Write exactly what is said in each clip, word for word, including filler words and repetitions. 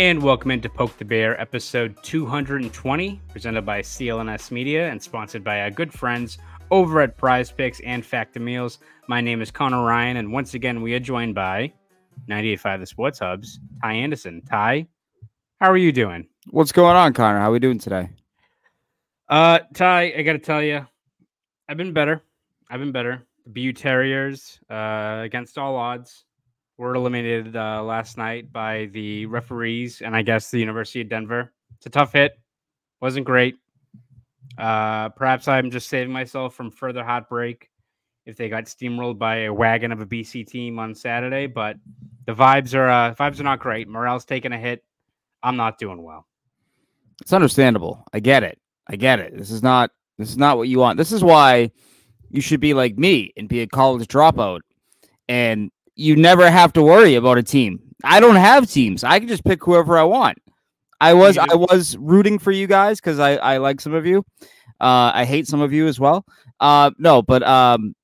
And welcome into Poke the Bear, episode two hundred twenty, presented by C L N S Media and sponsored by our good friends over at Prize Picks and Factor Meals. My name is Connor Ryan, and once again, we are joined by ninety-eight point five The Sports Hub's Ty Anderson. Ty, how are you doing? What's going on, Connor? How are we doing today? Uh, Ty, I got to tell you, I've been better. I've been better. The B U Terriers, uh, against all odds, were eliminated uh, last night by the referees and I guess the University of Denver. It's a tough hit. Wasn't great. Uh, perhaps I'm just saving myself from further heartbreak if they got steamrolled by a wagon of a B C team on Saturday. But the vibes are uh, vibes are not great. Morale's taking a hit. I'm not doing well. It's understandable. I get it. I get it. This is not this is not what you want. This is why you should be like me and be a college dropout, and you never have to worry about a team. I don't have teams. I can just pick whoever I want. I was I was rooting for you guys because I, I like some of you. Uh, I hate some of you as well. Uh, no, but um,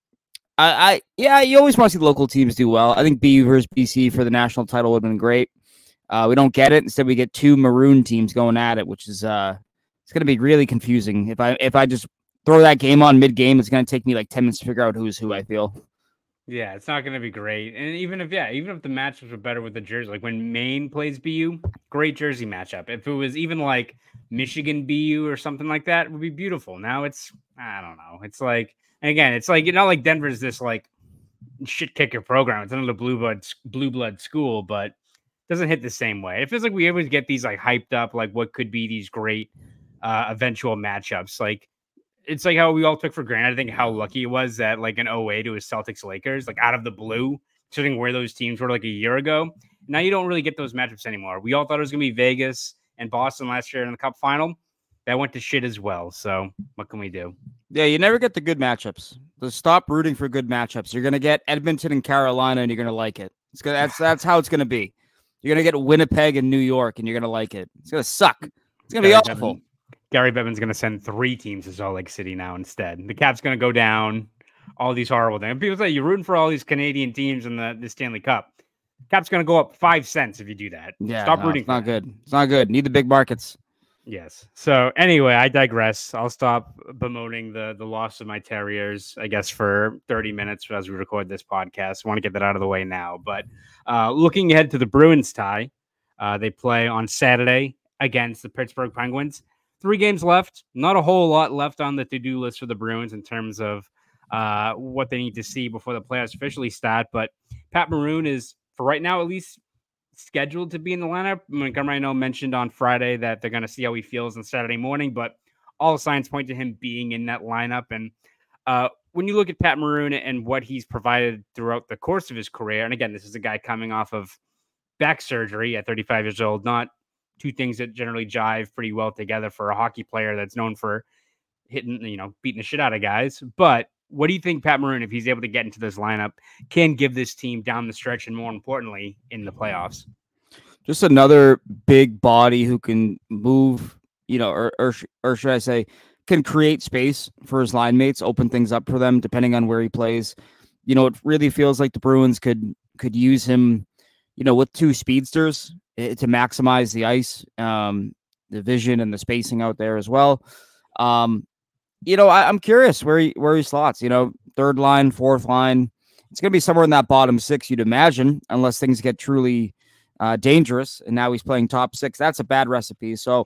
I, I yeah, you always want to see local teams do well. I think B U versus B C for the national title would have been great. Uh, we don't get it. Instead, we get two maroon teams going at it, which is uh, it's going to be really confusing. If I if I just throw that game on mid game, it's going to take me like ten minutes to figure out who's who. I feel. Yeah, it's not going to be great. And even if, yeah, even if the matchups were better with the jersey, like when Maine plays B U, great jersey matchup. If it was even like Michigan B U or something like that, it would be beautiful. Now it's, I don't know. It's like, and again, it's like, you know, like Denver's this like shit kicker program. It's another blue blood, blue blood school, but it doesn't hit the same way. It feels like we always get these like hyped up, like what could be these great uh, eventual matchups. Like, it's like how we all took for granted, I think, how lucky it was that like an oh eight it was Celtics Lakers, like out of the blue, considering where those teams were like a year ago. Now you don't really get those matchups anymore. We all thought it was going to be Vegas and Boston last year in the Cup final. That went to shit as well. So what can we do? Yeah, you never get the good matchups. So stop rooting for good matchups. You're going to get Edmonton and Carolina, and you're going to like it. It's gonna, that's that's how it's going to be. You're going to get Winnipeg and New York, and you're going to like it. It's going to suck. It's going to be Gary awful. Bevan, Gary Bevan's going to send three teams to Salt Lake City now instead. The Cap's going to go down. All these horrible things. People say you're rooting for all these Canadian teams in the, the Stanley Cup. Cap's going to go up five cents if you do that. Yeah, Stop no, rooting. It's for not that. good. It's not good. Need the big markets. Yes. So anyway, I digress. I'll stop bemoaning the the loss of my Terriers, I guess, for thirty minutes as we record this podcast. I want to get that out of the way now. But uh, looking ahead to the Bruins tie, uh, they play on Saturday against the Pittsburgh Penguins. Three games left. Not a whole lot left on the to-do list for the Bruins in terms of uh, what they need to see before the playoffs officially start. But Pat Maroon is, for right now at least, scheduled to be in the lineup. Montgomery, I know, mentioned on Friday that they're going to see how he feels on Saturday morning, but all signs point to him being in that lineup. And uh, when you look at Pat Maroon and what he's provided throughout the course of his career, and again, this is a guy coming off of back surgery at thirty-five years old, not two things that generally jive pretty well together for a hockey player that's known for hitting, you know, beating the shit out of guys. But what do you think Pat Maroon, if he's able to get into this lineup, can give this team down the stretch and more importantly in the playoffs? Just another big body who can move, you know, or or, or should I say, can create space for his line mates, open things up for them depending on where he plays. You know, it really feels like the Bruins could could use him, you know, with two speedsters to maximize the ice, um, the vision and the spacing out there as well. Um, you know, I, I'm curious where he where he slots. You know, third line, fourth line. It's going to be somewhere in that bottom six, you'd imagine, unless things get truly uh, dangerous. And now he's playing top six. That's a bad recipe. So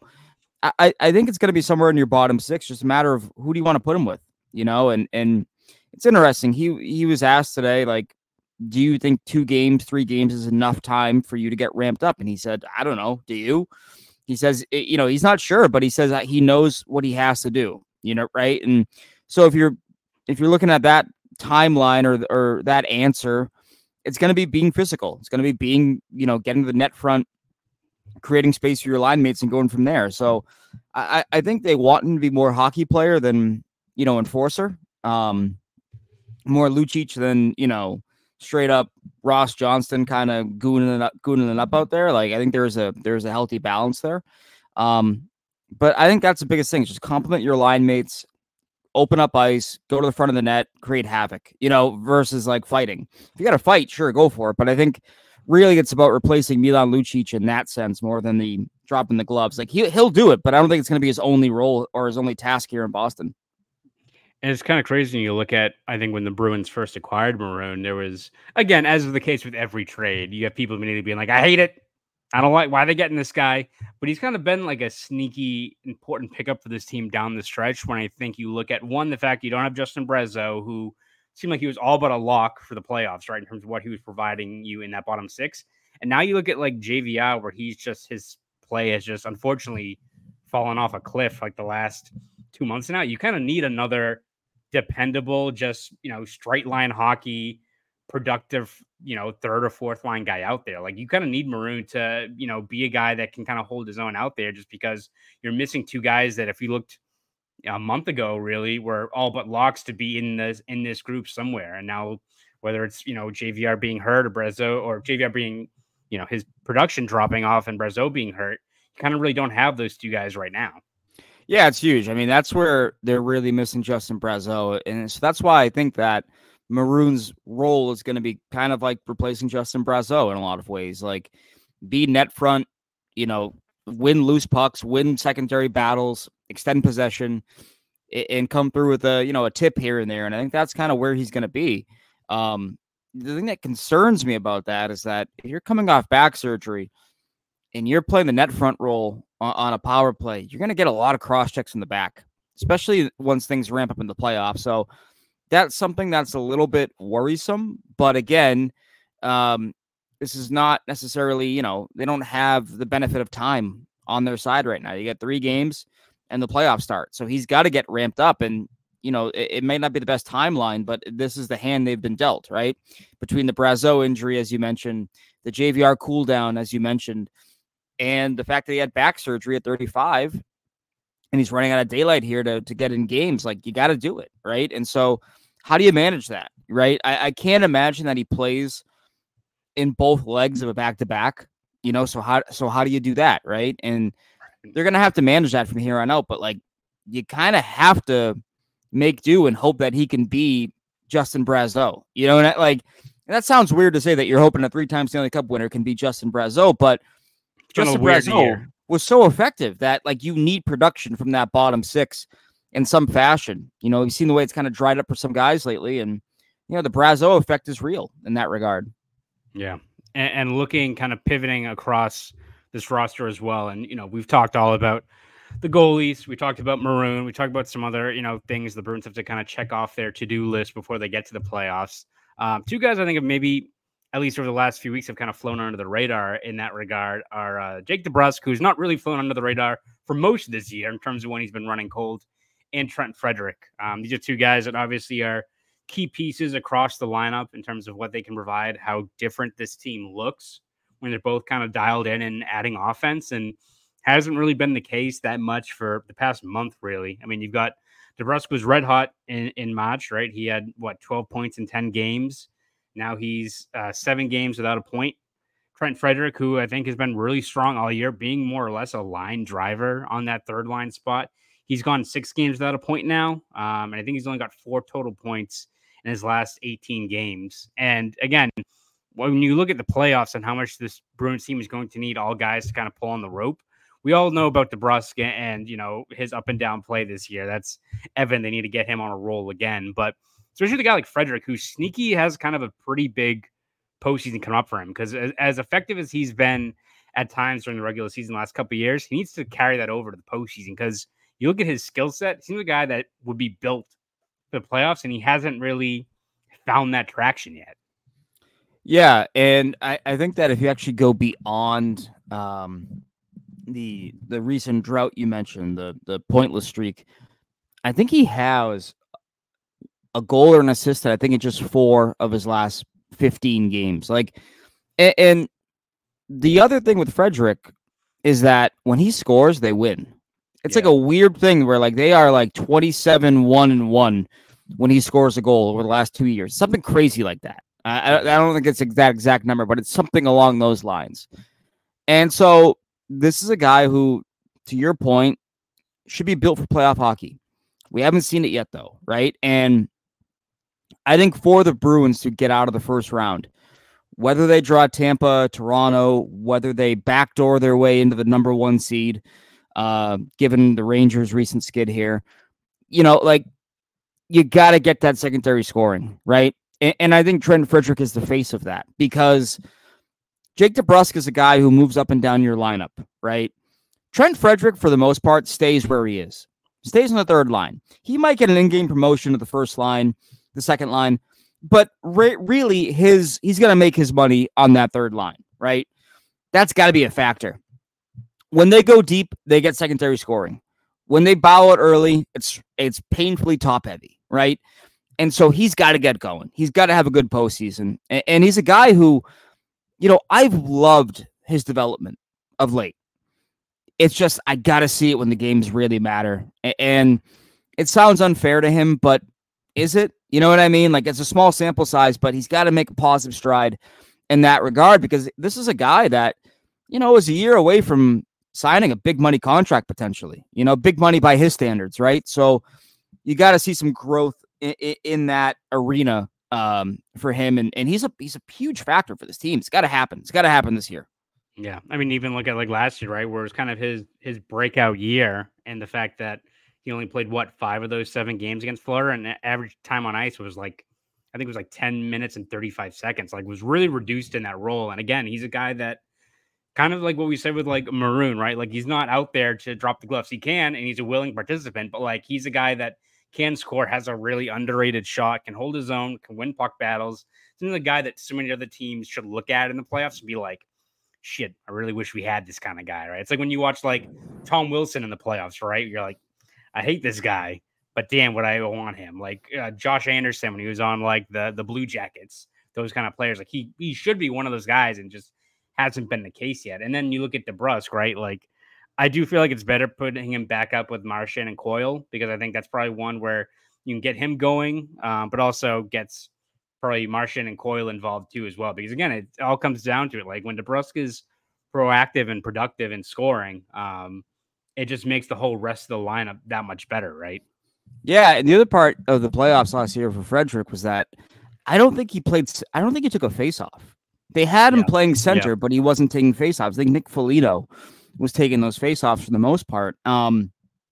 I, I think it's going to be somewhere in your bottom six. Just a matter of who do you want to put him with, you know? And and it's interesting. He he was asked today, like, do you think two games, three games is enough time for you to get ramped up? And he said, I don't know. Do you? He says, you know, he's not sure, but he says that he knows what he has to do, you know, right? And so if you're if you're looking at that timeline or or that answer, it's going to be being physical. It's going to be being, you know, getting to the net front, creating space for your line mates and going from there. So I, I think they want him to be more hockey player than, you know, enforcer, um, more Lucic than, you know, straight up Ross Johnston kind of gooning it up, gooning it up out there. Like, I think there's a, there's a healthy balance there. Um, but I think that's the biggest thing. Just compliment your line mates, open up ice, go to the front of the net, create havoc, you know, versus like fighting. If you got to fight, sure, go for it. But I think really it's about replacing Milan Lucic in that sense more than the dropping the gloves. Like he, he'll do it, but I don't think it's going to be his only role or his only task here in Boston. And it's kind of crazy when you look at, I think, when the Bruins first acquired Maroon, there was, again, as is the case with every trade, you have people immediately being like, I hate it. I don't like why they getting this guy. But he's kind of been like a sneaky, important pickup for this team down the stretch. When I think you look at, one, the fact you don't have Justin Brezzo, who seemed like he was all but a lock for the playoffs, right, in terms of what he was providing you in that bottom six. And now you look at like J V R, where he's just, his play has just unfortunately fallen off a cliff like the last two months now. You kind of need another dependable, just, you know, straight line hockey, productive, you know, third or fourth line guy out there. Like you kind of need Maroon to, you know, be a guy that can kind of hold his own out there, just because you're missing two guys that, if you looked a month ago, really were all but locks to be in this in this group somewhere. And now, whether it's, you know, J V R being hurt or Brezzo, or J V R being, you know, his production dropping off and Brezzo being hurt, you kind of really don't have those two guys right now. Yeah, it's huge. I mean, that's where they're really missing Justin Brezzo. And so that's why I think that Maroon's role is going to be kind of like replacing Justin Brezzo in a lot of ways. Like, be net front, you know, win loose pucks, win secondary battles, extend possession, and come through with a, you know, a tip here and there. And I think that's kind of where he's going to be. Um, the thing that concerns me about that is that if you're coming off back surgery and you're playing the net front role on a power play, you're going to get a lot of cross checks in the back, especially once things ramp up in the playoffs. So that's something that's a little bit worrisome. But again, um, this is not necessarily, you know, they don't have the benefit of time on their side right now. You get three games and the playoffs start. So he's got to get ramped up. And, you know, it, it may not be the best timeline, but this is the hand they've been dealt, right? Between the Brezzo injury, as you mentioned, the J V R cool down, as you mentioned, and the fact that he had back surgery at thirty-five and he's running out of daylight here to, to get in games, like, you got to do it, right? And so how do you manage that, right? I, I can't imagine that he plays in both legs of a back-to-back, you know, so how so how do you do that, right? And they're going to have to manage that from here on out, but, like, you kind of have to make do and hope that he can be Justin Brezzo, you know, and that, like, and that sounds weird to say that you're hoping a three-time Stanley Cup winner can be Justin Brezzo, but Justin Brezzo was so effective that, like, you need production from that bottom six in some fashion. You know, you've seen the way it's kind of dried up for some guys lately, and, you know, the Brezzo effect is real in that regard. Yeah. And, and looking, kind of pivoting across this roster as well. And, you know, we've talked all about the goalies. We talked about Maroon. We talked about some other, you know, things the Bruins have to kind of check off their to-do list before they get to the playoffs. Um, two guys I think have maybe, at least over the last few weeks, have kind of flown under the radar in that regard are uh, Jake DeBrusk, who's not really flown under the radar for most of this year in terms of when he's been running cold, and Trent Frederic. Um, these are two guys that obviously are key pieces across the lineup in terms of what they can provide, how different this team looks when they're both kind of dialed in and adding offense, and hasn't really been the case that much for the past month, really. I mean, you've got DeBrusk was red hot in, in March, right? He had, what, twelve points in ten games. Now he's uh, seven games without a point. Trent Frederic, who I think has been really strong all year, being more or less a line driver on that third line spot. He's gone six games without a point now. Um, and I think he's only got four total points in his last eighteen games. And again, when you look at the playoffs and how much this Bruins team is going to need all guys to kind of pull on the rope, we all know about DeBrusk and, you know, his up and down play this year. That's Evan. They need to get him on a roll again. But especially the guy like Frederic, who's sneaky, has kind of a pretty big postseason come up for him, because as, as effective as he's been at times during the regular season the last couple of years, he needs to carry that over to the postseason, because you look at his skill set, he seems a guy that would be built for the playoffs, and he hasn't really found that traction yet. Yeah, and I, I think that if you actually go beyond um, the the recent drought you mentioned, the the pointless streak, I think he has a goal or an assist that I think it's just four of his last fifteen games. Like, and, and the other thing with Frederic is that when he scores, they win. It's yeah. like a weird thing where, like, they are like twenty-seven one and one when he scores a goal over the last two years. Something crazy like that. I, I don't think it's that exact number, but it's something along those lines. And so this is a guy who, to your point, should be built for playoff hockey. We haven't seen it yet, though, right? And I think for the Bruins to get out of the first round, whether they draw Tampa, Toronto, whether they backdoor their way into the number one seed, uh, given the Rangers' recent skid here, you know, like you got to get that secondary scoring, right? And, and I think Trent Frederic is the face of that because Jake DeBrusk is a guy who moves up and down your lineup, right? Trent Frederic, for the most part, stays where he is, stays on the third line. He might get an in-game promotion to the first line, the second line, but re- really his he's going to make his money on that third line, right? That's got to be a factor. When they go deep, they get secondary scoring. When they bow out early, it's it's painfully top-heavy, right? And so he's got to get going. He's got to have a good postseason. And, and he's a guy who, you know, I've loved his development of late. It's just, I got to see it when the games really matter. And it sounds unfair to him, but is it? You know what I mean? Like, it's a small sample size, but he's got to make a positive stride in that regard because this is a guy that, you know, is a year away from signing a big money contract potentially, you know, big money by his standards, right? So you got to see some growth in, in that arena um, for him. And, and he's a he's a huge factor for this team. It's got to happen. It's got to happen this year. Yeah. I mean, even look at like last year, right? Where it's kind of his his breakout year and the fact that he only played, what, five of those seven games against Florida, and the average time on ice was like, I think it was like ten minutes and thirty-five seconds. Like, was really reduced in that role. And again, he's a guy that kind of like what we said with like Maroon, right? Like, he's not out there to drop the gloves. He can, and he's a willing participant, but like, he's a guy that can score, has a really underrated shot, can hold his own, can win puck battles. He's a guy that so many other teams should look at in the playoffs and be like, shit, I really wish we had this kind of guy, right? It's like when you watch like Tom Wilson in the playoffs, right? You're like, I hate this guy, but damn, would I want him? Like uh, Josh Anderson when he was on like the the Blue Jackets, those kind of players. Like he he should be one of those guys, and just hasn't been the case yet. And then you look at DeBrusk, right? Like I do feel like it's better putting him back up with Marchand and Coyle because I think that's probably one where you can get him going, um, but also gets probably Marchand and Coyle involved too as well. Because again, it all comes down to it. Like when DeBrusk is proactive and productive in scoring, um, it just makes the whole rest of the lineup that much better, right? Yeah, and the other part of the playoffs last year for Frederic was that I don't think he played. I don't think he took a face-off. They had him yeah. playing center, yeah. but he wasn't taking face-offs. I think Nick Foligno was taking those face-offs for the most part. Um,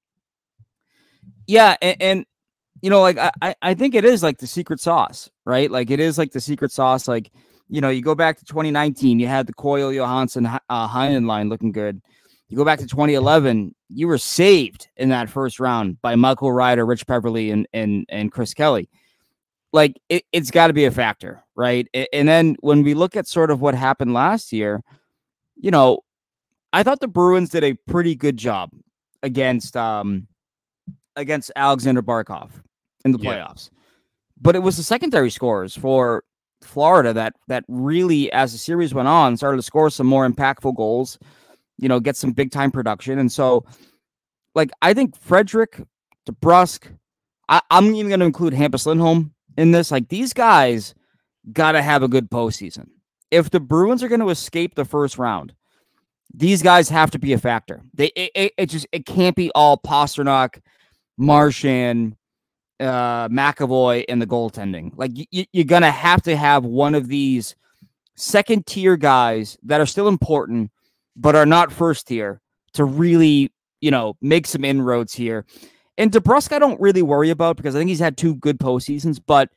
yeah, and, and you know, like I, I think it is like the secret sauce, right? Like it is like the secret sauce. Like, you know, you go back to twenty nineteen, you had the Coyle, Johansson, uh, Heinen line looking good. You go back to twenty eleven, you were saved in that first round by Michael Ryder, Rich Peverly, and and and Chris Kelly. Like it, it's got to be a factor, right? And then when we look at sort of what happened last year, you know, I thought the Bruins did a pretty good job against um against Alexander Barkov in the playoffs. Yeah. But it was the secondary scores for Florida that that really, as the series went on, started to score some more impactful goals, you know, get some big time production. And so, like, I think Frederic, DeBrusk, I, I'm even going to include Hampus Lindholm in this. Like, these guys got to have a good postseason. If the Bruins are going to escape the first round, these guys have to be a factor. They it, it, it just it can't be all Pastrnak, Marchand, uh, McAvoy, and the goaltending. Like y- you're gonna have to have one of these second tier guys that are still important, but are not first tier to really, you know, make some inroads here. And DeBrusk, I don't really worry about because I think he's had two good postseasons, but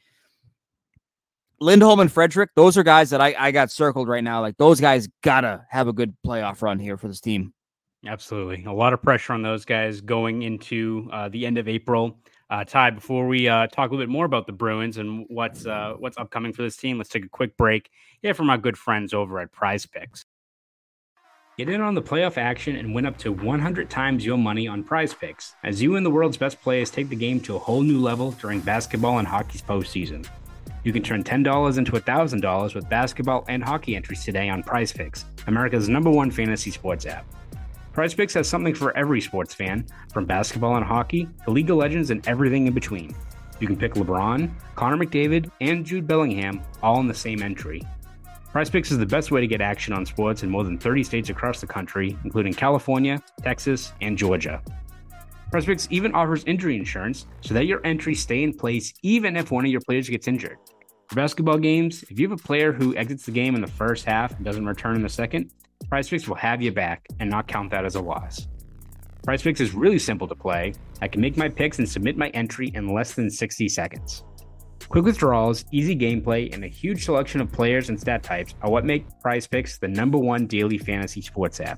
Lindholm and Frederic, those are guys that I, I got circled right now. Like those guys gotta have a good playoff run here for this team. Absolutely. A lot of pressure on those guys going into uh, the end of April. Uh, Ty, before we uh, talk a little bit more about the Bruins and what's uh, what's upcoming for this team, let's take a quick break here from our good friends over at Prize Picks. Get in on the playoff action and win up to one hundred times your money on Prize Picks as you and the world's best players take the game to a whole new level during basketball and hockey's postseason. You can turn ten dollars into one thousand dollars with basketball and hockey entries today on Prize Picks, America's number one fantasy sports app. Prize Picks has something for every sports fan, from basketball and hockey to League of Legends and everything in between. You can pick LeBron, Connor McDavid, and Jude Bellingham all in the same entry. Prize Picks is the best way to get action on sports in more than thirty states across the country, including California, Texas, and Georgia. Prize Picks even offers injury insurance so that your entries stay in place even if one of your players gets injured. For basketball games, if you have a player who exits the game in the first half and doesn't return in the second, PrizePicks will have you back and not count that as a loss. PrizePicks is really simple to play. I can make my picks and submit my entry in less than sixty seconds. Quick withdrawals, easy gameplay, and a huge selection of players and stat types are what make PrizePicks the number one daily fantasy sports app.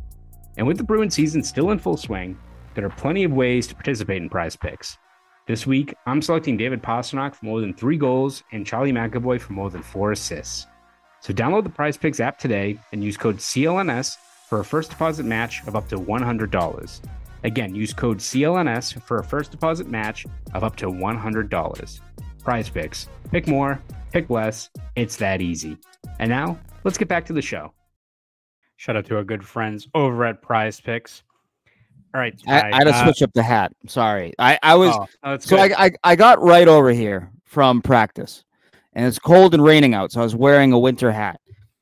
And with the Bruins season still in full swing, there are plenty of ways to participate in PrizePicks. This week, I'm selecting David Pastrnak for more than three goals and Charlie McAvoy for more than four assists. So download the PrizePicks app today and use code C L N S for a first deposit match of up to one hundred dollars. Again, use code C L N S for a first deposit match of up to one hundred dollars. PrizePicks. Pick more, pick less. It's that easy. And now, let's get back to the show. Shout out to our good friends over at PrizePicks. All right, I, I had to uh, switch up the hat. Sorry, I, I was oh, oh, that's so good. I, I I got right over here from practice, and it's cold and raining out, so I was wearing a winter hat.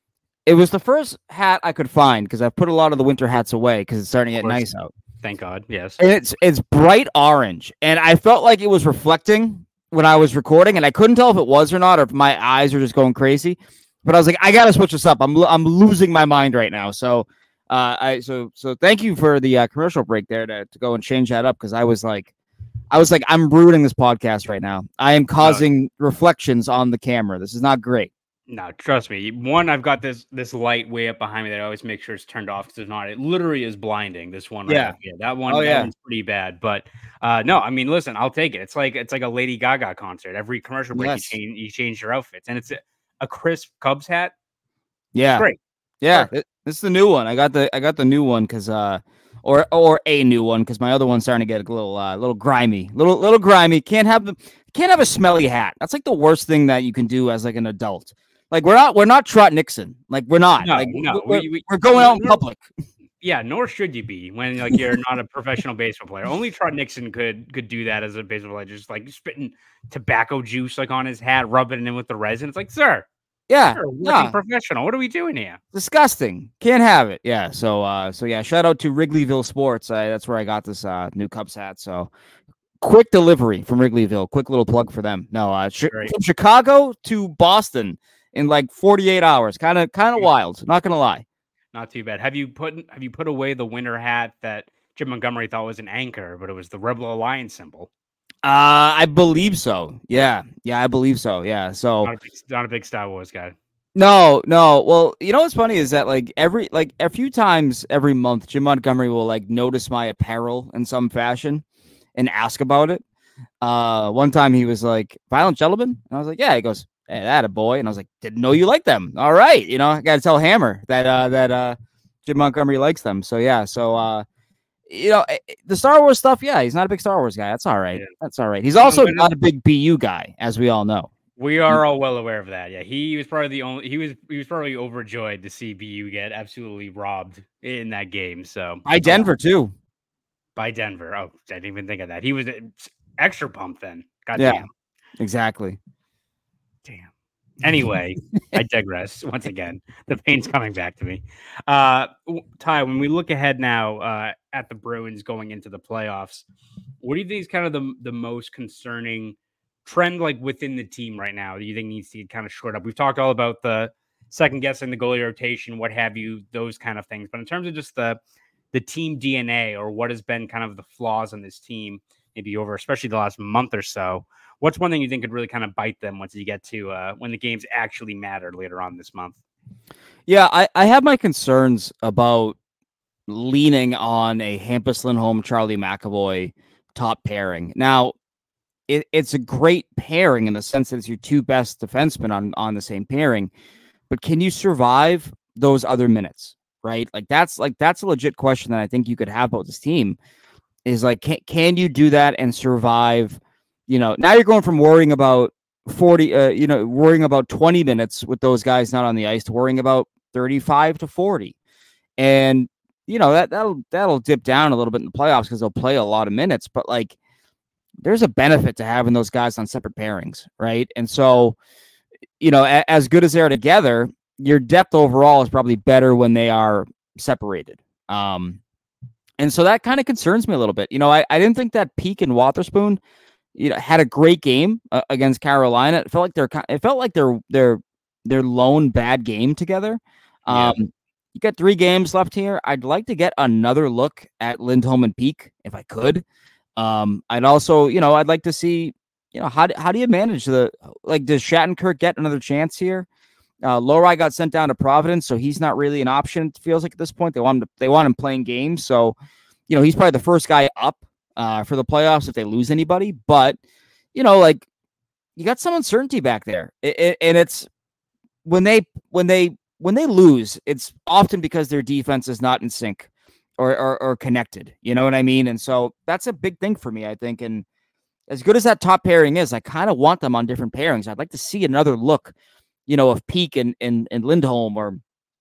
It was the first hat I could find because I've put a lot of the winter hats away because it's starting to get nice out. Thank God. Yes, and it's it's bright orange, and I felt like it was reflecting when I was recording, and I couldn't tell if it was or not, or if my eyes were just going crazy. But I was like, I gotta switch this up. I'm I'm losing my mind right now. So. Uh, I so so thank you for the uh, commercial break there to, to go and change that up because I was like, I was like, I'm ruining this podcast right now. I am causing no. reflections on the camera. This is not great. No, trust me. One, I've got this this light way up behind me that I always make sure it's turned off because it's not. It literally is blinding. This one, right yeah, up here. That one, oh, that yeah. one's pretty bad. But uh, no, I mean, listen, I'll take it. It's like it's like a Lady Gaga concert. Every commercial break, yes. you change you change your outfits, and it's a, a crisp Cubs hat. Yeah, it's great. Yeah, it, this is the new one. I got the I got the new one because uh, or or a new one because my other one's starting to get a little uh, little grimy, little little grimy. Can't have the can't have a smelly hat. That's like the worst thing that you can do as like an adult. Like we're not we're not Trot Nixon. Like we're not. No, like, no, we're, we, we, we're going out in public. Yeah, nor should you be when like you're not a professional baseball player. Only Trot Nixon could could do that as a baseball player, just like spitting tobacco juice like on his hat, rubbing it in with the resin. It's like, sir. Yeah, sure, nah. professional. What are we doing here? Disgusting. Can't have it. Yeah. So, uh, so yeah. Shout out to Wrigleyville Sports. Uh, that's where I got this uh, new Cubs hat. So, quick delivery from Wrigleyville. Quick little plug for them. No, uh, sh- from Chicago to Boston in like forty-eight hours. Kind of, kind of wild. Not gonna lie. Not too bad. Have you put Have you put away the winter hat that Jim Montgomery thought was an anchor, but it was the Rebel Alliance symbol? Uh, I believe so. Yeah. Yeah, I believe so. Yeah. So not a big, not a big Star Wars guy. No, no. Well, you know what's funny is that like every like a few times every month, Jim Montgomery will like notice my apparel in some fashion and ask about it. Uh, one time he was like, "Violent Gentlemen," and I was like, "Yeah." He goes, "Hey, that a boy," and I was like, "Didn't know you like them." All right, you know, I got to tell Hammer that uh that uh Jim Montgomery likes them. So yeah, so uh. You know, the Star Wars stuff, yeah, he's not a big Star Wars guy. That's all right. Yeah. That's all right. He's also no, not a big B U guy, as we all know. We are all well aware of that. Yeah, he was probably the only. He was he was probably overjoyed to see B U get absolutely robbed in that game. So by Denver too. By Denver. Oh, I didn't even think of that. He was extra pumped then. God yeah, damn. Exactly. Damn. Anyway, I digress. Once again, the pain's coming back to me. Uh, Ty, when we look ahead now uh, at the Bruins going into the playoffs, what do you think is kind of the the most concerning trend like within the team right now that you think needs to get kind of short up? We've talked all about the second guessing the goalie rotation, what have you, those kind of things. But in terms of just the the team D N A or what has been kind of the flaws on this team, maybe over especially the last month or so, what's one thing you think could really kind of bite them once you get to uh, when the games actually matter later on this month? Yeah, I, I have my concerns about leaning on a Hampus Lindholm, Charlie McAvoy top pairing. Now, it, it's a great pairing in the sense that it's your two best defensemen on, on the same pairing, but can you survive those other minutes, right? Like that's like that's a legit question that I think you could have about this team is like, can, can you do that and survive? You know, now you're going from worrying about forty, uh, you know, worrying about twenty minutes with those guys not on the ice to worrying about thirty-five to forty. And, you know, that, that'll, that'll dip down a little bit in the playoffs because they'll play a lot of minutes, but like there's a benefit to having those guys on separate pairings. Right. And so, you know, a, as good as they're together, your depth overall is probably better when they are separated. Um, and so that kind of concerns me a little bit. You know, I, I didn't think that Peak and Wotherspoon you know, had a great game uh, against Carolina. It felt like they're it felt like they're they're their lone bad game together. Yeah. Um, you got three games left here. I'd like to get another look at Lindholm and Peak if I could. Um, I'd also, you know, I'd like to see, you know, how do, how do you manage the like? Does Shattenkirk get another chance here? Uh, Lohrei got sent down to Providence, so he's not really an option. It feels like at this point they want him to, they want him playing games. So, you know, he's probably the first guy up uh, for the playoffs if they lose anybody. But you know, like you got some uncertainty back there, it, it, and it's when they when they when they lose, it's often because their defense is not in sync or, or or connected. You know what I mean? And so that's a big thing for me, I think. And as good as that top pairing is, I kind of want them on different pairings. I'd like to see another look, you know, of Peak and and, and Lindholm or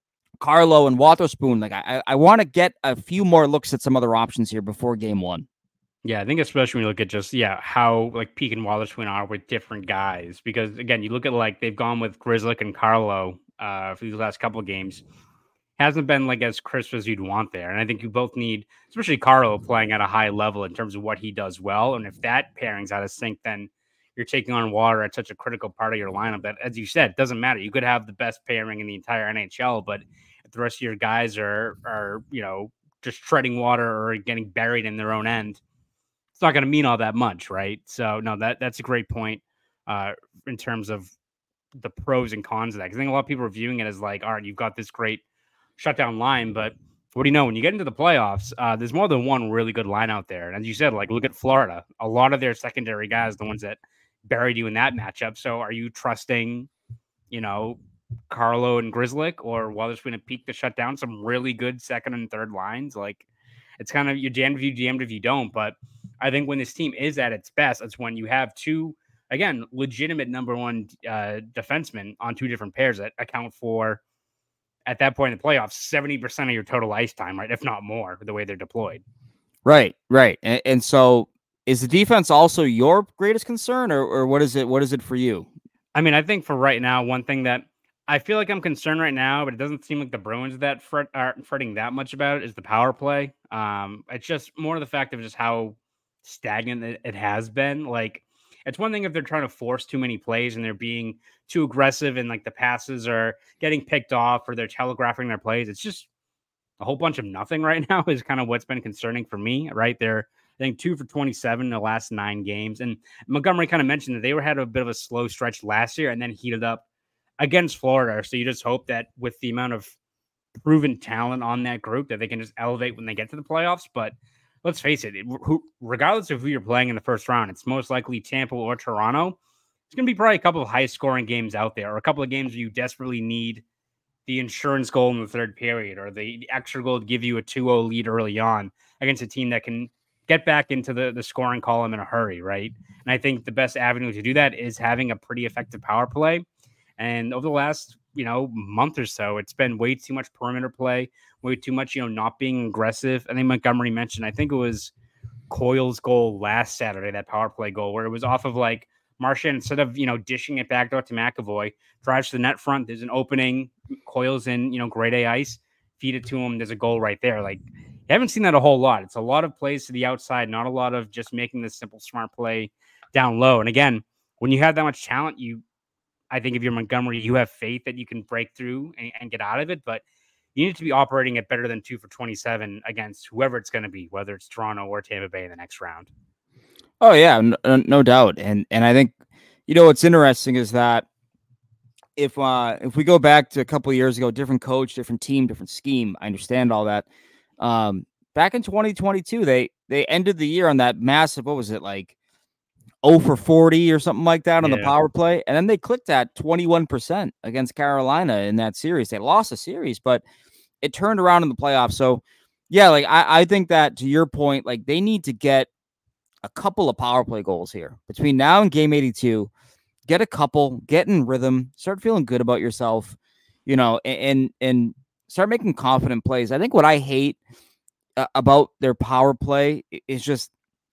Carlo and Wotherspoon. Like I I want to get a few more looks at some other options here before game one. Yeah, I think especially when you look at just yeah how like Peak and Wotherspoon are with different guys, because again you look at like they've gone with Grzelcyk and Carlo uh, for these last couple of games, hasn't been like as crisp as you'd want there, and I think you both need, especially Carlo playing at a high level in terms of what he does well, and if that pairing's out of sync, then you're taking on water at such a critical part of your lineup that, as you said, doesn't matter. You could have the best pairing in the entire N H L, but if the rest of your guys are are you know just treading water or getting buried in their own end, it's not going to mean all that much, right? So no, that that's a great point uh, in terms of the pros and cons of that. Because I think a lot of people are viewing it as like, all right, you've got this great shutdown line, but what do you know? When you get into the playoffs, uh, there's more than one really good line out there. And as you said, like look at Florida, a lot of their secondary guys, the ones that buried you in that matchup. So are you trusting, you know, Carlo and Grzelcyk or Wotherspoon and Peak to shut down some really good second and third lines? Like it's kind of you're jammed if you jammed if you don't. But I think when this team is at its best, it's when you have two, again, legitimate number one uh, defensemen on two different pairs that account for, at that point in the playoffs, seventy percent of your total ice time, right? If not more, the way they're deployed. Right, right. And, and so is the defense also your greatest concern or, or what is it? What is it for you? I mean, I think for right now, one thing that I feel like I'm concerned right now, but it doesn't seem like the Bruins that fret, are fretting that much about it, is the power play. Um, it's just more of the fact of just how stagnant it, it has been. Like, it's one thing if they're trying to force too many plays and they're being too aggressive and like the passes are getting picked off or they're telegraphing their plays. It's just a whole bunch of nothing right now is kind of what's been concerning for me, right? They're, I think, two for twenty-seven in the last nine games. And Montgomery kind of mentioned that they were had a bit of a slow stretch last year and then heated up against Florida. So you just hope that with the amount of proven talent on that group that they can just elevate when they get to the playoffs. But let's face it, it who, regardless of who you're playing in the first round, it's most likely Tampa or Toronto. It's going to be probably a couple of high scoring games out there or a couple of games where you desperately need the insurance goal in the third period or the extra goal to give you a two oh lead early on against a team that can get back into the, the scoring column in a hurry, right? And I think the best avenue to do that is having a pretty effective power play. And over the last, you know, month or so, it's been way too much perimeter play, way too much, you know, not being aggressive. I think Montgomery mentioned, I think it was Coyle's goal last Saturday, that power play goal, where it was off of like Marchand, instead of, you know, dishing it back out to McAvoy, drives to the net front. There's an opening. Coyle's in, you know, grade A ice. Feed it to him. There's a goal right there. Like, you haven't seen that a whole lot. It's a lot of plays to the outside, not a lot of just making this simple, smart play down low. And again, when you have that much talent, you, I think if you're Montgomery, you have faith that you can break through and, and get out of it. But you need to be operating at better than two for twenty-seven against whoever it's going to be, whether it's Toronto or Tampa Bay in the next round. Oh yeah, no, no doubt. And and I think, you know, what's interesting is that if uh if we go back to a couple of years ago, different coach, different team, different scheme, I understand all that. Um, back in twenty twenty-two, they they ended the year on that massive, what was it, like oh for forty or something like that on Yeah. the power play. And then they clicked at twenty-one percent against Carolina in that series. They lost a series, but it turned around in the playoffs. So yeah, like I, I think that to your point, like they need to get a couple of power play goals here between now and game eighty-two. Get a couple, get in rhythm, start feeling good about yourself, you know, and and start making confident plays. I think what I hate uh, about their power play is just,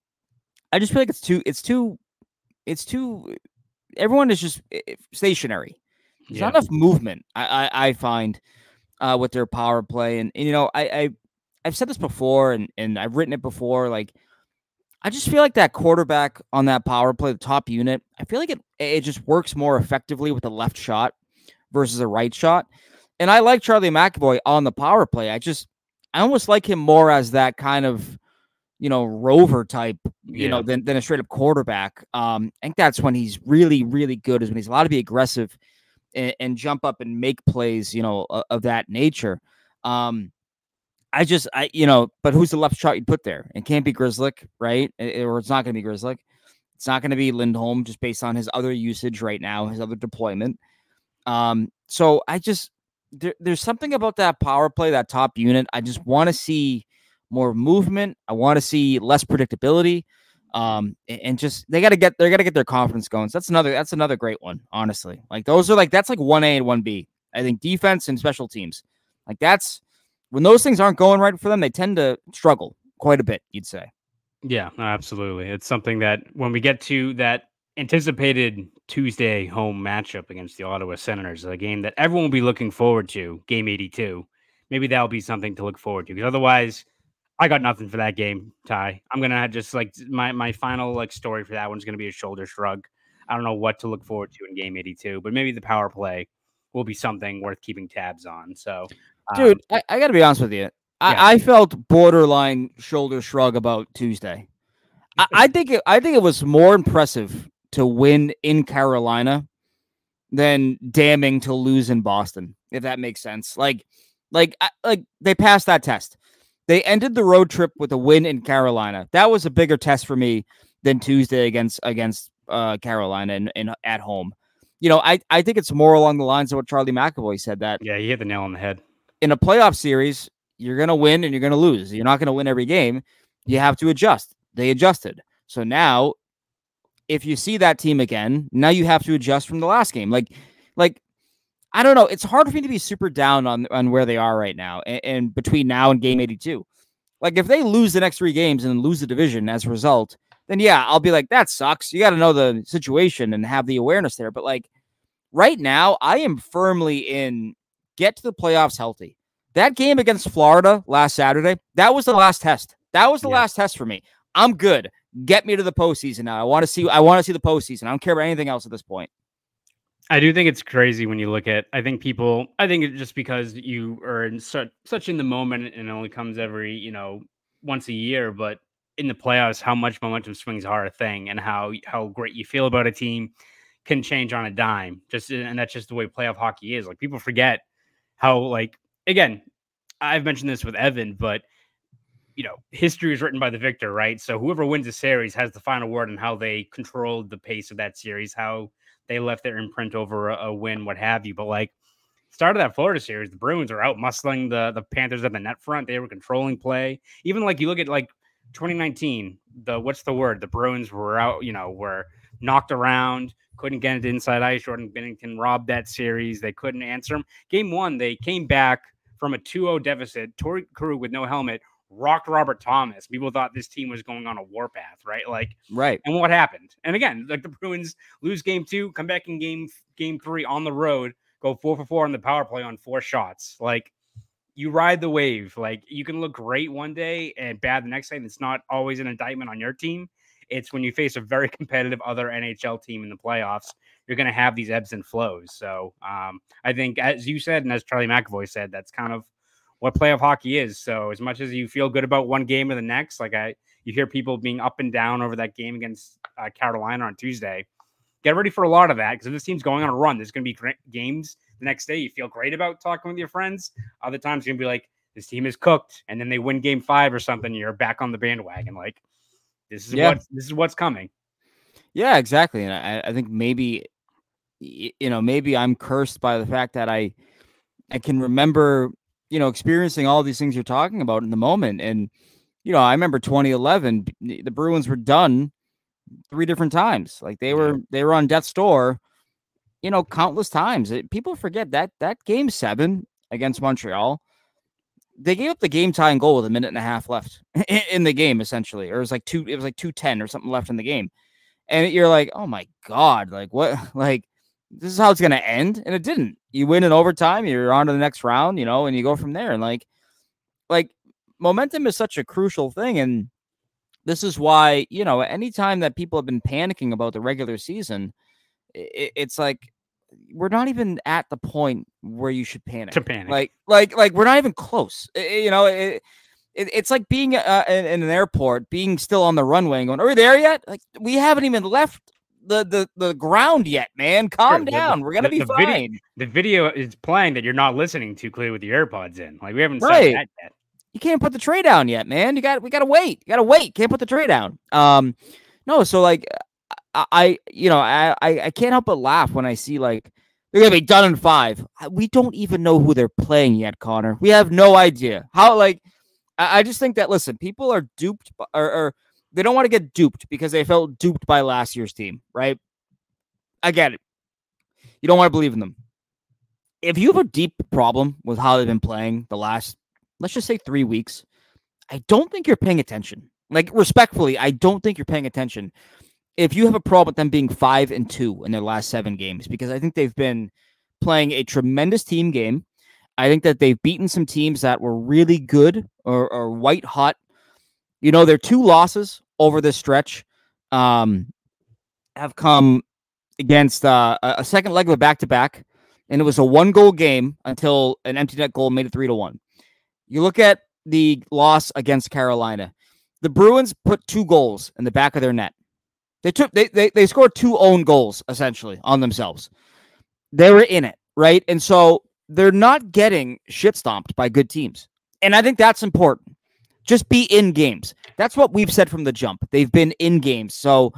I just feel like it's too, it's too, it's too. Everyone is just stationary. There's Yeah. not enough movement. I I, I find uh, with their power play, and, and you know, I, I I've said this before, and and I've written it before, like. I just feel like that quarterback on that power play, the top unit, I feel like it it just works more effectively with the left shot versus a right shot. And I like Charlie McAvoy on the power play. I just I almost like him more as that kind of, you know, rover type, you Yeah. know, than, than a straight up quarterback. Um, I think that's when he's really, really good, is when he's allowed to be aggressive and, and jump up and make plays, you know, of, of that nature. Um, I just, I, you know, but who's the left shot you put there? It can't be Grizzlick, right? It, or it's not going to be Grizzlick. It's not going to be Lindholm, just based on his other usage right now, his other deployment. Um, so I just, there, there's something about that power play, that top unit. I just want to see more movement. I want to see less predictability. Um, and, and just they got to get they got to get their confidence going. So that's another that's another great one, honestly. Like those are like that's like one A and one B. I think defense and special teams. Like that's when those things aren't going right for them, they tend to struggle quite a bit, you'd say. Yeah, absolutely. It's something that when we get to that anticipated Tuesday home matchup against the Ottawa Senators, a game that everyone will be looking forward to, game eighty-two, maybe that'll be something to look forward to. Because otherwise, I got nothing for that game, Ty. I'm gonna just like my my final like story for that one's gonna be a shoulder shrug. I don't know what to look forward to in game eighty-two, but maybe the power play will be something worth keeping tabs on. So, um, Dude, I, I got to be honest with you. yeah, I, I felt borderline shoulder shrug about Tuesday. I, I think it, I think it was more impressive to win in Carolina than damning to lose in Boston, if that makes sense. Like, like, I, like they passed that test. They ended the road trip with a win in Carolina. That was a bigger test for me than Tuesday against against uh, Carolina and, and at home. You know, I, I think it's more along the lines of what Charlie McAvoy said, that yeah, you hit the nail on the head. in a playoff series, you're going to win and you're going to lose. You're not going to win every game. You have to adjust. They adjusted. So now, if you see that team again, now you have to adjust from the last game. Like, like I don't know. It's hard for me to be super down on, on where they are right now and, and between now and game eighty-two. Like, if they lose the next three games and lose the division as a result, then yeah, I'll be like, that sucks. You got to know the situation and have the awareness there. But like right now, I am firmly in get to the playoffs healthy. That game against Florida last Saturday, that was the last test. That was the Yeah. last test for me. I'm good. Get me to the postseason now. I want to see. I want to see the postseason. I don't care about anything else at this point. I do think it's crazy when you look at. I think people. I think it's just because you are in such such in the moment, and it only comes every you know once a year. But in the playoffs, how much momentum swings are a thing, and how how great you feel about a team can change on a dime. Just and that's just the way playoff hockey is. Like people forget how like again. I've mentioned this with Evan, but you know, history is written by the victor, right? So whoever wins a series has the final word on how they controlled the pace of that series, how they left their imprint over a, a win, what have you. But like, start of that Florida series, the Bruins are out muscling the the Panthers at the net front. They were controlling play. Even like you look at like twenty nineteen, the what's the word? The Bruins were out, you know, were knocked around, couldn't get it inside ice. Jordan Binnington robbed that series. They couldn't answer him. Game one, they came back from a two oh deficit. Torrey Krug with no helmet rocked Robert Thomas. People thought this team was going on a warpath, right? Like, right. And what happened? And again, like the Bruins lose game two, come back in game game three on the road, go four for four on the power play on four shots. Like, you ride the wave. Like, you can look great one day and bad the next day. And it's not always an indictment on your team. It's when you face a very competitive other N H L team in the playoffs, you're going to have these ebbs and flows. So um, I think, as you said, and as Charlie McAvoy said, that's kind of what playoff hockey is. So as much as you feel good about one game or the next, like I, you hear people being up and down over that game against uh, Carolina on Tuesday. Get ready for a lot of that because if this team's going on a run, there's going to be great games the next day. You feel great about talking with your friends. Other times you're going to be like, this team is cooked, and then they win game five or something. You're back on the bandwagon. Like this is yeah. what this is what's coming. Yeah, exactly. And I, I think maybe, you know, maybe I'm cursed by the fact that I, I can remember, you know, experiencing all these things you're talking about in the moment. And, you know, I remember twenty eleven, the Bruins were done three different times. Like they were, they were on death's door, you know, countless times. It, people forget that that game seven against Montreal, they gave up the game tying goal with a minute and a half left in, in the game, essentially. Or it was like two, it was like two ten or something left in the game. And you're like, oh my God, like what, like, this is how it's going to end. And it didn't. You win in overtime, you're on to the next round, you know, and you go from there. And like, like momentum is such a crucial thing. And This is why, you know, anytime that people have been panicking about the regular season, it, it's like we're not even at the point where you should panic. To panic. Like, like, like we're not even close. It, you know, it, it, it's like being uh, in, in an airport, being still on the runway, and going, "Are we there yet?" Like, we haven't even left the the, the ground yet, man. Calm Sure, down. the, We're gonna the, be the fine. Video, the video is playing that you're not listening to clearly with your AirPods in. Like we haven't Right. said that yet. You can't put the tray down yet, man. You got we gotta wait. You gotta wait. Can't put the tray down. Um, no. So like, I, I you know I, I I can't help but laugh when I see like they're gonna be done in five. We don't even know who they're playing yet, Connor. We have no idea how. Like, I, I just think that listen, people are duped or, or they don't want to get duped because they felt duped by last year's team, right? I get it. You don't want to believe in them. If you have a deep problem with how they've been playing the last, let's just say three weeks, I don't think you're paying attention. Like, respectfully, I don't think you're paying attention if you have a problem with them being five and two in their last seven games, because I think they've been playing a tremendous team game. I think that they've beaten some teams that were really good or, or white hot. You know, their two losses over this stretch um, have come against uh, a second leg of a back-to-back, and it was a one-goal game until an empty net goal made it three to one. You look at the loss against Carolina. The Bruins put two goals in the back of their net. They took they they, they scored two own goals, essentially, on themselves. They were in it, right? And so they're not getting shit stomped by good teams. And I think that's important. Just be in games. That's what we've said from the jump. They've been in games. So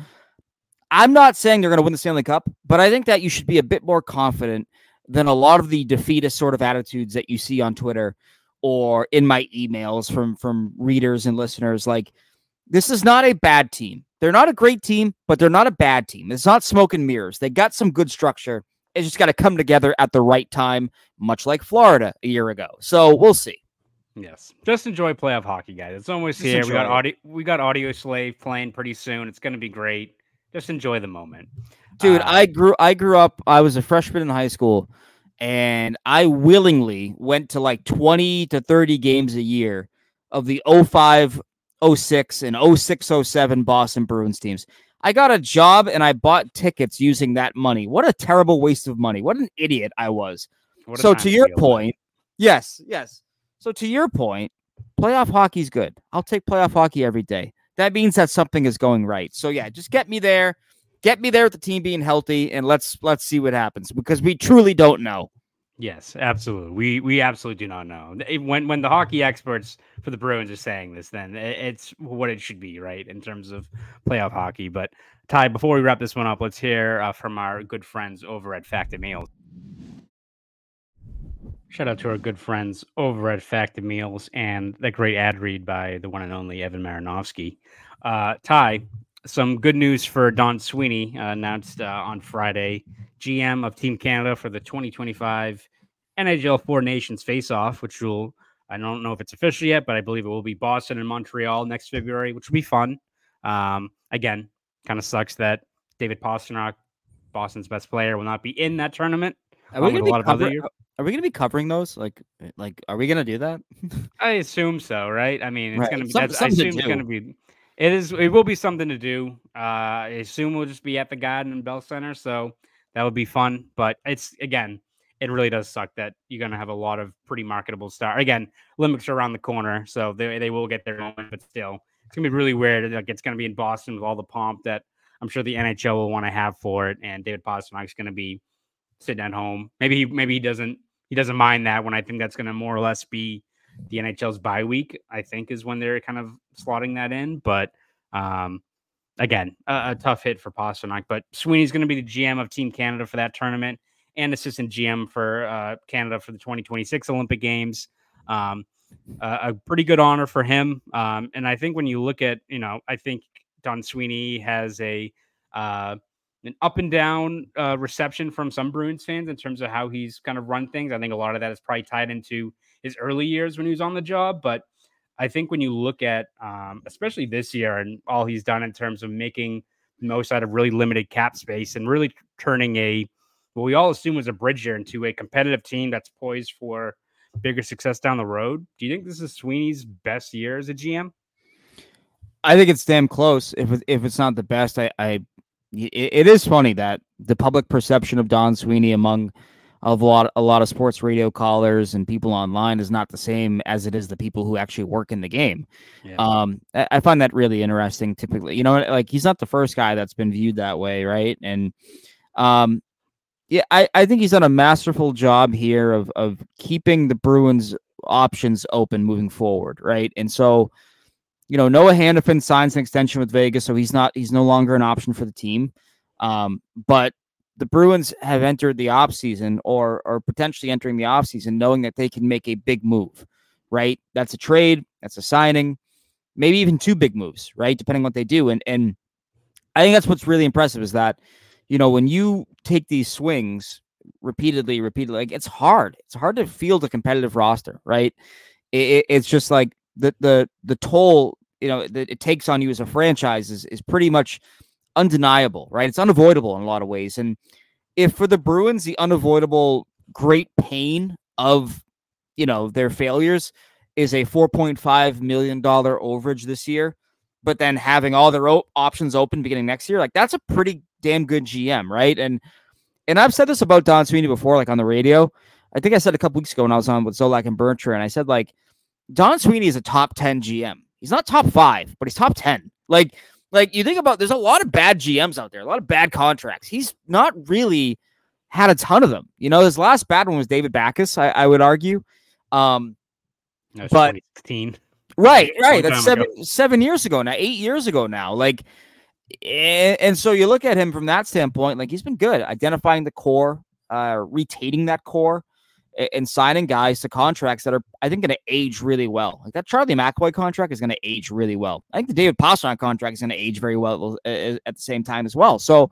I'm not saying they're going to win the Stanley Cup, but I think that you should be a bit more confident than a lot of the defeatist sort of attitudes that you see on Twitter or in my emails from, from readers and listeners. Like, this is not a bad team. They're not a great team, but they're not a bad team. It's not smoke and mirrors. They got some good structure. It's just got to come together at the right time, much like Florida a year ago. So we'll see. Yes, just enjoy playoff hockey, guys. It's almost Just here. We got enjoy it. audio. We got Audio Slave playing pretty soon. It's going to be great. Just enjoy the moment, Dude, Uh, I grew I grew up, I was a freshman in high school, and I willingly went to like twenty to thirty games a year of the oh five, oh six, and oh six oh seven Boston Bruins teams. I got a job and I bought tickets using that money. What a terrible waste of money. What an idiot I was. what a So time to your be alive. point, yes, yes. So to your point, playoff hockey's good. I'll take playoff hockey every day. That means that something is going right. So yeah, just get me there. Get me there with the team being healthy, and let's let's see what happens, because we truly don't know. Yes, absolutely. We we absolutely do not know. When when the hockey experts for the Bruins are saying this, then it's what it should be, right, in terms of playoff hockey. But Ty, before we wrap this one up, let's hear uh, from our good friends over at Fact of Meals. Shout out to our good friends over at Fact of Meals and that great ad read by the one and only Evan Marinovsky. Uh, Ty, some good news for Don Sweeney, uh, announced uh, on Friday, G M of Team Canada for the twenty twenty-five N H L Four Nations Face-Off, which will, I don't know if it's official yet, but I believe it will be Boston and Montreal next February, which will be fun. Um, again, kind of sucks that David Pastrnak, Boston's best player, will not be in that tournament. Are we along with gonna a be lot of cover- other. Are we gonna be covering those? Like, like, are we gonna do that? I assume so, right? I mean, it's Right. gonna be. Some- That's, I something to assume it's do. gonna be. It is. It will be something to do. Uh, I assume we'll just be at the Garden and Bell Center, so that would be fun. But it's again, it really does suck that you're gonna have a lot of pretty marketable star. Again, Olympics are around the corner, so they they will get their moment, but still, it's gonna be really weird. Like it's gonna be in Boston with all the pomp that I'm sure the N H L will want to have for it, and David Pastrnak's gonna be sitting at home. Maybe he maybe he doesn't he doesn't mind that, when I think that's going to more or less be the N H L's bye week, I think, is when they're kind of slotting that in. But um, again, a, a tough hit for Pastrnak. But Sweeney's going to be the G M of Team Canada for that tournament and assistant G M for uh, Canada for the twenty twenty-six Olympic Games. Um, uh, a pretty good honor for him. Um, and I think when you look at, you know, I think Don Sweeney has a uh, an up and down uh, reception from some Bruins fans in terms of how he's kind of run things. I think a lot of that is probably tied into his early years when he was on the job. But I think when you look at, um, especially this year and all he's done in terms of making the most out of really limited cap space and really turning a, what we all assume was a bridge year into a competitive team that's poised for bigger success down the road. Do you think this is Sweeney's best year as a G M? I think it's damn close. If it, if it's not the best, I, I it, it is funny that the public perception of Don Sweeney among a lot a lot of sports radio callers and people online is not the same as it is the people who actually work in the game. Yeah. Um, I, I find that really interesting. Typically, you know, like he's not the first guy that's been viewed that way, right? And um, yeah, I, I think he's done a masterful job here of of keeping the Bruins options open moving forward, right? And so, you know, Noah Hanifin signs an extension with Vegas, so he's not he's no longer an option for the team. Um, but the Bruins have entered the offseason or or potentially entering the offseason knowing that they can make a big move, right? That's a trade, that's a signing, maybe even two big moves, right? Depending on what they do. And and I think that's what's really impressive is that, you know, when you take these swings repeatedly, repeatedly, like it's hard. It's hard to field a competitive roster, right? It, it's just like the the the toll, you know, that it takes on you as a franchise is, is pretty much undeniable, right? It's unavoidable in a lot of ways. And if for the Bruins, the unavoidable great pain of, you know, their failures is a four point five million dollars overage this year, but then having all their o- options open beginning next year, like that's a pretty damn good G M, right? And and I've said this about Don Sweeney before, like on the radio. I think I said a couple weeks ago when I was on with Zolak and Bertrand, and I said, like, Don Sweeney is a top ten G M. He's not top five, but he's top ten. Like, like you think about, there's a lot of bad G Ms out there, a lot of bad contracts. He's not really had a ton of them. You know, his last bad one was David Backes, I, I would argue. Um, no, but twenty sixteen. Right, right. That's seven ago. seven years ago now, eight years ago now. Like, and, and so you look at him from that standpoint, like he's been good identifying the core, uh, retaining that core, and, and signing guys to contracts that are, I think, going to age really well. Like that Charlie McAvoy contract is going to age really well. I think the David Pastrnak contract is going to age very well uh, at the same time as well. So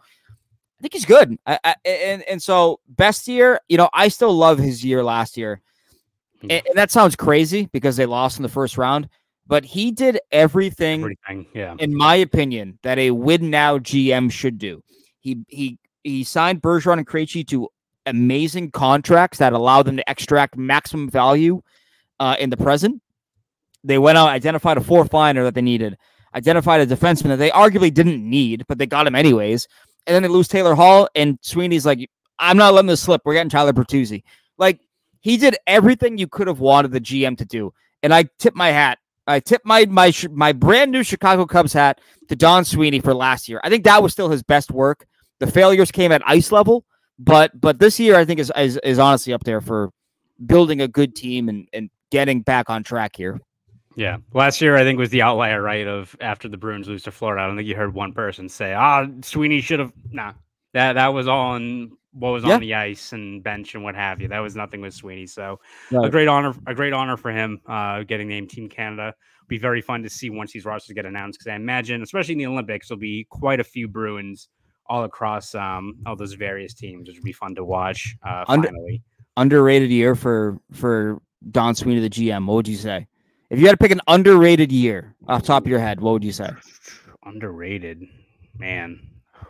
I think he's good. I, I, and and so best year, you know, I still love his year last year. And, and that sounds crazy because they lost in the first round, but he did everything, everything yeah. in my opinion, that a win now G M should do. He he he signed Bergeron and Krejci to amazing contracts that allow them to extract maximum value uh, in the present. They went out, identified a fourth liner that they needed, identified a defenseman that they arguably didn't need, but they got him anyways. And then they lose Taylor Hall, and Sweeney's like, I'm not letting this slip. We're getting Tyler Bertuzzi. Like, he did everything you could have wanted the G M to do. And I tip my hat. I tip my my my brand new Chicago Cubs hat to Don Sweeney for last year. I think that was still his best work. The failures came at ice level, but but this year I think is is, is honestly up there for building a good team and, and getting back on track here. Yeah. Last year, I think, was the outlier, right, of after the Bruins lose to Florida. I don't think you heard one person say, ah, oh, Sweeney should have. Nah, that, that was all on what was yeah. on the ice and bench and what have you. That was nothing with Sweeney. So right. a great honor, a great honor for him uh, getting named Team Canada. Be very fun to see once these rosters get announced, because I imagine, especially in the Olympics, there'll be quite a few Bruins all across um, all those various teams, which would be fun to watch uh, Under, finally. Underrated year for, for Don Sweeney, the G M. What would you say? If you had to pick an underrated year off the top of your head, what would you say? Underrated, man.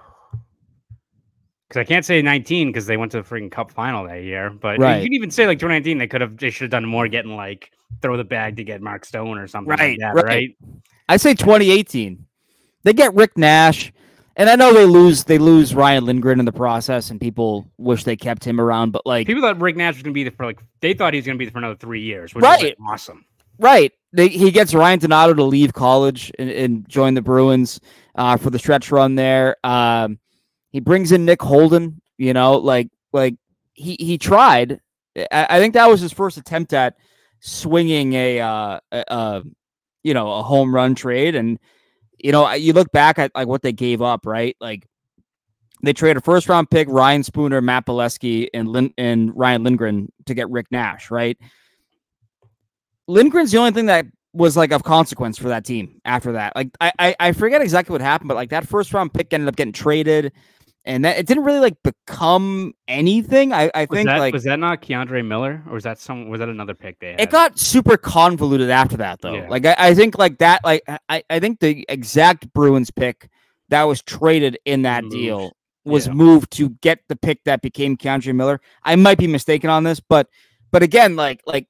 Because I can't say nineteen because they went to the freaking Cup final that year. But right. you can even say like twenty nineteen, they could have, they should have done more, getting like throw the bag to get Mark Stone or something right, like that, right? right? I say twenty eighteen. They get Rick Nash, and I know they lose they lose Ryan Lindgren in the process, and people wish they kept him around. But like people thought Rick Nash was going to be there for like they thought he was going to be there for another three years, which right. was like awesome. Right. They, he gets Ryan Donato to leave college and, and join the Bruins uh, for the stretch run there. Um, he brings in Nick Holden, you know, like like he, he tried. I, I think that was his first attempt at swinging a, uh, a, a, you know, a home run trade. And, you know, you look back at like what they gave up, right? Like they traded a first round pick, Ryan Spooner, Matt Bolesky, and, Lin- and Ryan Lindgren to get Rick Nash, right? Lindgren's the only thing that was like of consequence for that team after that. Like I, I, I forget exactly what happened, but like that first round pick ended up getting traded, and that it didn't really like become anything. I, I was think that, like was that not Keandre Miller, or was that some was that another pick they had? It got super convoluted after that though. Yeah. Like I, I think like that like I, I think the exact Bruins pick that was traded in that moved. deal was yeah. moved to get the pick that became Keandre Miller. I might be mistaken on this, but but again, like like.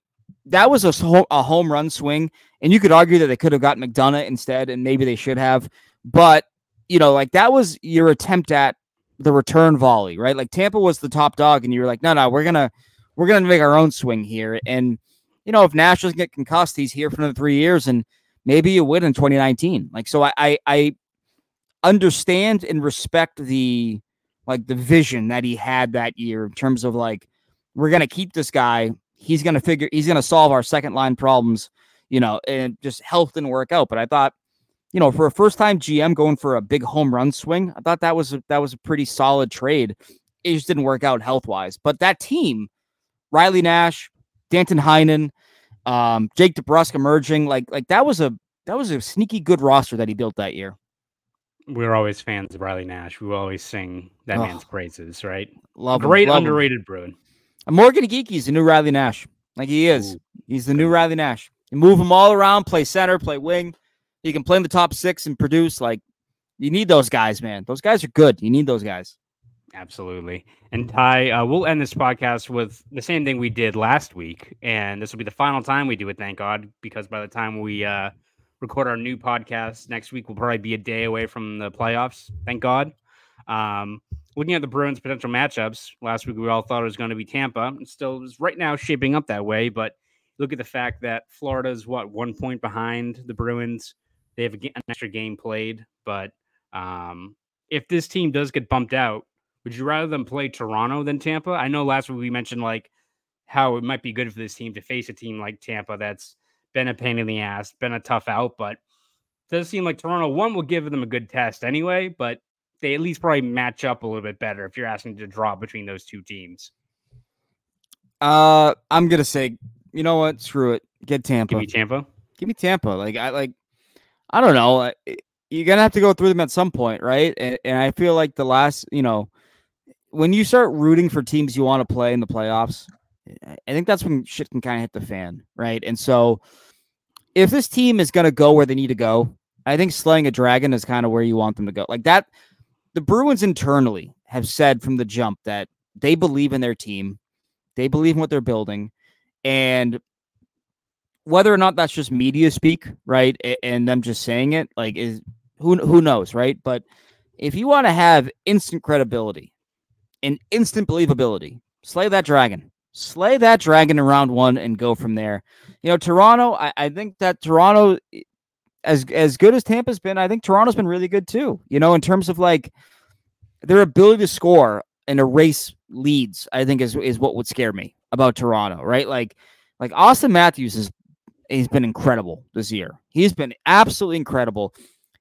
that was a, a home run swing. And you could argue that they could have got McDonough instead, and maybe they should have. But, you know, like that was your attempt at the return volley, right? Like Tampa was the top dog, and you were like, no, no, we're going to we're gonna make our own swing here. And, you know, if Nash doesn't get concussed, he's here for another three years, and maybe you win in twenty nineteen. Like, so I, I, I understand and respect the, like the vision that he had that year in terms of like, we're going to keep this guy. He's going to figure, he's going to solve our second line problems, you know, and just health didn't work out. But I thought, you know, for a first time G M going for a big home run swing, I thought that was, a, that was a pretty solid trade. It just didn't work out health wise, but that team, Riley Nash, Danton Heinen, um, Jake DeBrusk emerging, like, like that was a, that was a sneaky good roster that he built that year. We were always fans of Riley Nash. We will always sing that Oh, man's praises, right? Love him, Great love him. underrated Bruin. And Morgan Geeky's the new Riley Nash. Like he is. Ooh. He's the new Riley Nash. You move him all around, play center, play wing. He can play in the top six and produce. Like, you need those guys, man. Those guys are good. You need those guys. Absolutely. And Ty, uh, we'll end this podcast with the same thing we did last week. And this will be the final time we do it, thank God, because by the time we uh, record our new podcast next week, we'll probably be a day away from the playoffs, thank God. Um, looking at the Bruins' potential matchups, last week we all thought it was going to be Tampa. It still is right now shaping up that way, but look at the fact that Florida's, what, one point behind the Bruins. They have an extra game played, but um, if this team does get bumped out, would you rather them play Toronto than Tampa? I know last week we mentioned like how it might be good for this team to face a team like Tampa that's been a pain in the ass, been a tough out, but it does seem like Toronto, one, will give them a good test anyway, but they at least probably match up a little bit better if you're asking to draw between those two teams. Uh, I'm gonna say, you know what? Screw it. Get Tampa. Give me Tampa. Give me Tampa. Like I like. I don't know. You're gonna have to go through them at some point, right? And, and I feel like the last, you know, when you start rooting for teams you want to play in the playoffs, I think that's when shit can kind of hit the fan, right? And so, if this team is gonna go where they need to go, I think slaying a dragon is kind of where you want them to go. Like that, the Bruins internally have said from the jump that they believe in their team, they believe in what they're building, and whether or not that's just media speak, right, and them just saying it, like, is who who knows, right? But if you want to have instant credibility and instant believability, slay that dragon. Slay that dragon in round one and go from there. You know, Toronto, I, I think that Toronto, as as good as Tampa's been, I think Toronto's been really good too. You know, in terms of like their ability to score and erase leads, I think is is what would scare me about Toronto, right? Like, like Austin Matthews is he's been incredible this year. He's been absolutely incredible.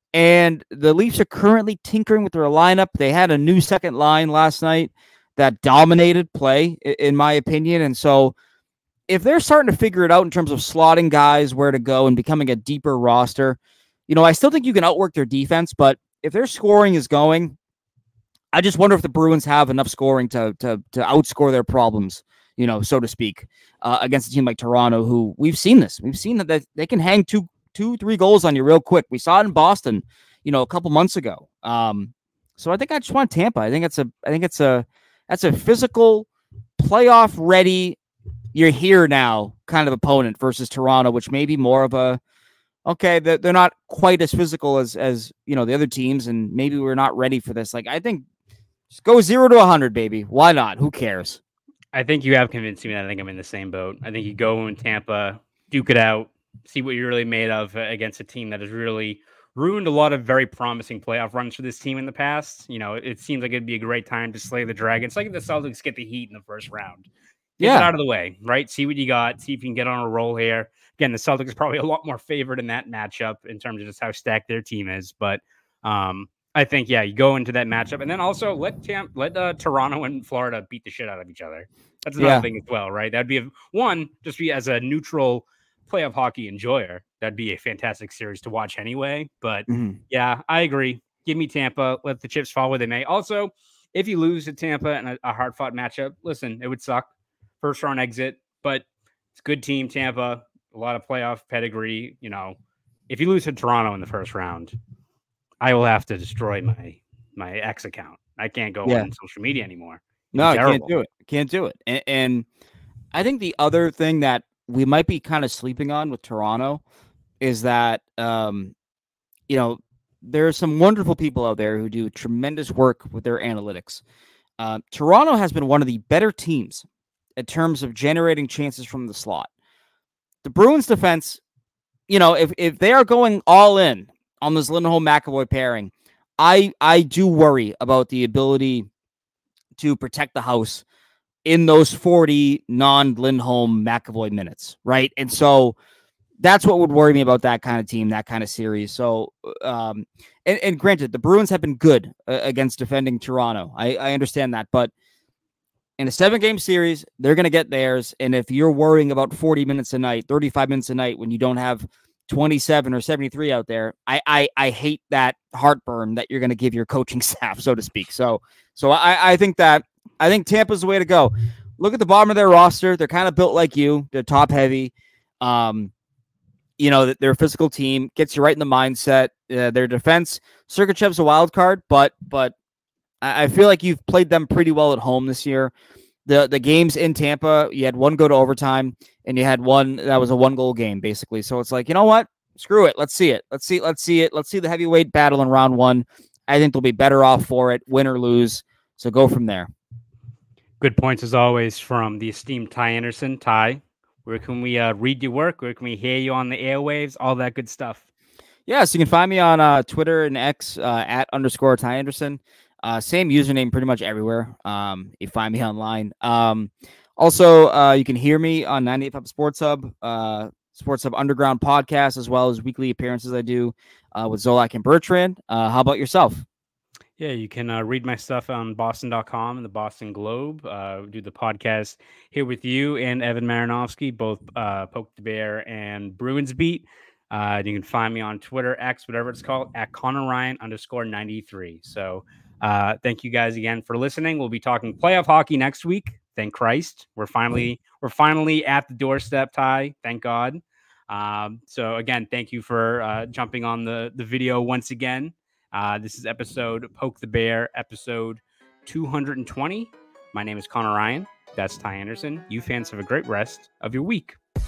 And the Leafs are currently tinkering with their lineup. They had a new second line last night that dominated play, in my opinion. And so if they're starting to figure it out in terms of slotting guys where to go and becoming a deeper roster, you know, I still think you can outwork their defense. But if their scoring is going, I just wonder if the Bruins have enough scoring to to to outscore their problems, you know, so to speak, uh, against a team like Toronto, who we've seen this. We've seen that they, they can hang two, two, three goals on you real quick. We saw it in Boston, you know, a couple months ago. Um, so I think I just want Tampa. I think it's a, I think it's a, that's a physical, playoff ready, you're here now kind of opponent versus Toronto, which may be more of a, okay, they're, they're not quite as physical as, as, you know, the other teams, and maybe we're not ready for this. Like, I think just go zero to a hundred, baby. Why not? Who cares? I think you have convinced me that I think I'm in the same boat. I think you go in Tampa, duke it out, see what you're really made of against a team that has really ruined a lot of very promising playoff runs for this team in the past. You know, it seems like it'd be a great time to slay the dragon. It's like if the Celtics get the Heat in the first round. Get Yeah. it out of the way, right? See what you got. See if you can get on a roll here. Again, the Celtics are probably a lot more favored in that matchup in terms of just how stacked their team is. But um, I think, yeah, you go into that matchup, and then also let Tam- let uh, Toronto and Florida beat the shit out of each other. That's another Yeah. thing as well, right? That'd be a, one, just be as a neutral playoff hockey enjoyer. That'd be a fantastic series to watch anyway. But Mhm. yeah, I agree. Give me Tampa. Let the chips fall where they may. Also, if you lose to Tampa in a, a hard fought matchup, listen, it would suck. First round exit, but it's a good team, Tampa. A lot of playoff pedigree. You know, if you lose to Toronto in the first round, I will have to destroy my my X account. I can't go Yeah. on social media anymore. No, I can't terrible. do it. Can't do it. And, and I think the other thing that we might be kind of sleeping on with Toronto is that, um, you know, there are some wonderful people out there who do tremendous work with their analytics. Uh, Toronto has been one of the better teams in terms of generating chances from the slot. The Bruins defense, you know, if, if they are going all in on this Lindholm-McAvoy pairing, I I do worry about the ability to protect the house in those forty non-Lindholm-McAvoy minutes, right? And so that's what would worry me about that kind of team, that kind of series. So, um, and, and granted, the Bruins have been good uh, against defending Toronto. I, I understand that, but in a seven-game series, they're going to get theirs. And if you're worrying about forty minutes a night, thirty-five minutes a night, when you don't have twenty-seven or seventy-three out there, I I, I hate that heartburn that you're going to give your coaching staff, so to speak. So, so I, I think that I think Tampa's the way to go. Look at the bottom of their roster; they're kind of built like you. They're top-heavy. Um, you know, they're a physical team. Gets you right in the mindset. Uh, their defense, Sergachev's a wild card, but but. I feel like you've played them pretty well at home this year. The the games in Tampa, you had one go to overtime, and you had one that was a one goal game, basically. So it's like, you know what? Screw it. Let's see it. Let's see. Let's see it. Let's see the heavyweight battle in round one. I think they'll be better off for it, win or lose. So go from there. Good points as always from the esteemed Ty Anderson. Ty, where can we uh, read your work? Where can we hear you on the airwaves? All that good stuff. Yeah, so you can find me on uh, Twitter and X uh, at underscore Ty Anderson. Uh, same username pretty much everywhere. Um, you find me online. Um, also, uh, you can hear me on ninety-eight point five Sports Hub, uh, Sports Hub Underground podcast, as well as weekly appearances I do uh, with Zolak and Bertrand. Uh, how about yourself? Yeah, you can uh, read my stuff on Boston dot com and the Boston Globe. Uh, do the podcast here with you and Evan Marinovsky, both uh, Poke the Bear and Bruins Beat. Uh, you can find me on Twitter, X, whatever it's called, at Connor Ryan underscore ninety-three. So uh, thank you guys again for listening. We'll be talking playoff hockey next week. Thank Christ. We're finally we're finally at the doorstep, Ty. Thank God. Um, so again, thank you for uh, jumping on the, the video once again. Uh, this is episode Poke the Bear, episode two hundred twenty. My name is Connor Ryan. That's Ty Anderson. You fans have a great rest of your week.